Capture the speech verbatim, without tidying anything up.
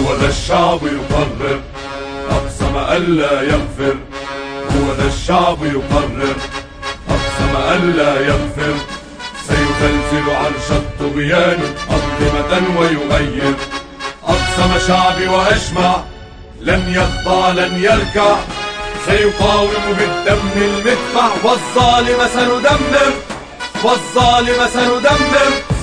هو ذا الشعب يقرر، أقسم ألا يغفر. هو ذا الشعب يقرر، أقسم ألا يغفر. سيزلزل عرش الطغيان أنظمة ويغير. أقسم شعبي وأجمع، لن يخضع لن يركع. سيقاوم بالدم المدفع، والظالم سندمر، والظالم سندمر.